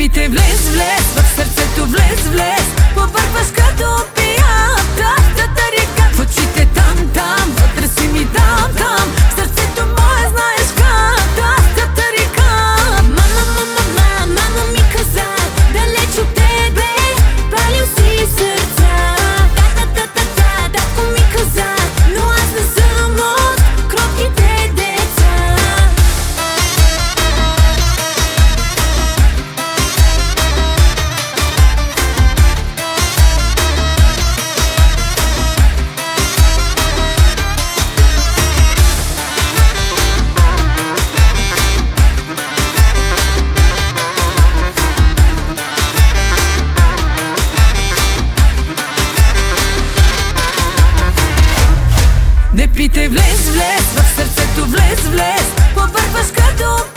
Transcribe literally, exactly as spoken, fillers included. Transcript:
питай, влез, влез, в сърцето влез, влез. Побъркваш като пията, тата река. В очите там, там, вътре си ми дам, там. В сърцето мое знаеш ката, тата река. Мама, мама, мама, мама ми каза, далеч от тебе палил си сърца. Тата, тата, тата, татко ми каза, но аз не съм от кротките деца. Не питай, влез, влез, в сърцето влез, влез. Побъркваш като